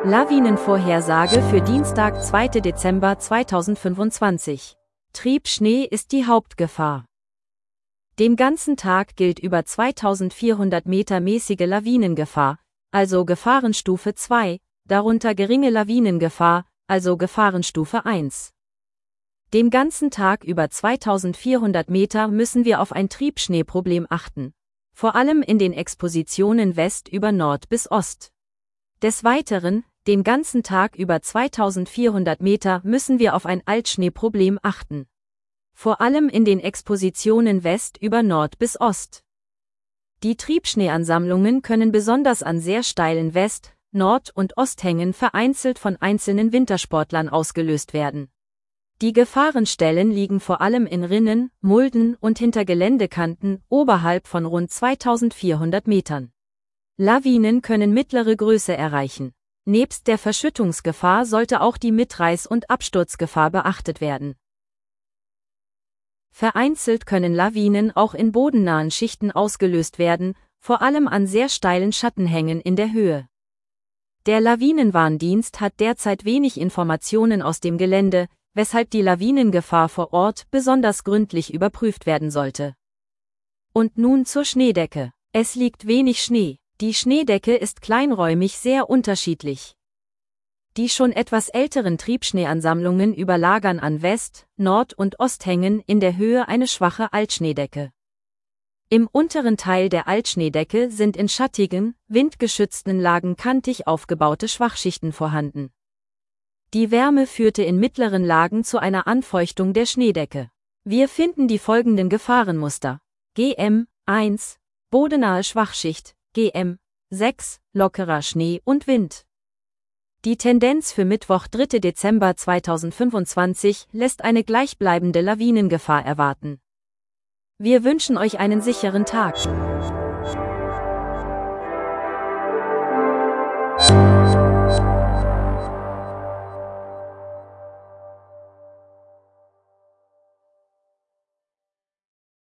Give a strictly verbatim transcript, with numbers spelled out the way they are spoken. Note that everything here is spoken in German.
Lawinenvorhersage für Dienstag, zweiten Dezember zweitausendfünfundzwanzig. Triebschnee ist die Hauptgefahr. Den ganzen Tag gilt über zweitausendvierhundert Meter mäßige Lawinengefahr, also Gefahrenstufe zwei, darunter geringe Lawinengefahr, also Gefahrenstufe eins. Den ganzen Tag über zweitausendvierhundert Meter müssen wir auf ein Triebschneeproblem achten, vor allem in den Expositionen West über Nord bis Ost. Des Weiteren, den ganzen Tag über zweitausendvierhundert Meter müssen wir auf ein Altschneeproblem achten. Vor allem in den Expositionen West über Nord bis Ost. Die Triebschneeansammlungen können besonders an sehr steilen West-, Nord- und Osthängen vereinzelt von einzelnen Wintersportlern ausgelöst werden. Die Gefahrenstellen liegen vor allem in Rinnen, Mulden und hinter Geländekanten oberhalb von rund zweitausendvierhundert Metern. Lawinen können mittlere Größe erreichen. Nebst der Verschüttungsgefahr sollte auch die Mitreiß- und Absturzgefahr beachtet werden. Vereinzelt können Lawinen auch in bodennahen Schichten ausgelöst werden, vor allem an sehr steilen Schattenhängen in der Höhe. Der Lawinenwarndienst hat derzeit wenig Informationen aus dem Gelände, weshalb die Lawinengefahr vor Ort besonders gründlich überprüft werden sollte. Und nun zur Schneedecke. Es liegt wenig Schnee. Die Schneedecke ist kleinräumig sehr unterschiedlich. Die schon etwas älteren Triebschneeansammlungen überlagern an West-, Nord- und Osthängen in der Höhe eine schwache Altschneedecke. Im unteren Teil der Altschneedecke sind in schattigen, windgeschützten Lagen kantig aufgebaute Schwachschichten vorhanden. Die Wärme führte in mittleren Lagen zu einer Anfeuchtung der Schneedecke. Wir finden die folgenden Gefahrenmuster: G M eins, bodennahe Schwachschicht, G M sechs, lockerer Schnee und Wind. Die Tendenz für Mittwoch, dritter Dezember zweitausendfünfundzwanzig lässt eine gleichbleibende Lawinengefahr erwarten. Wir wünschen euch einen sicheren Tag.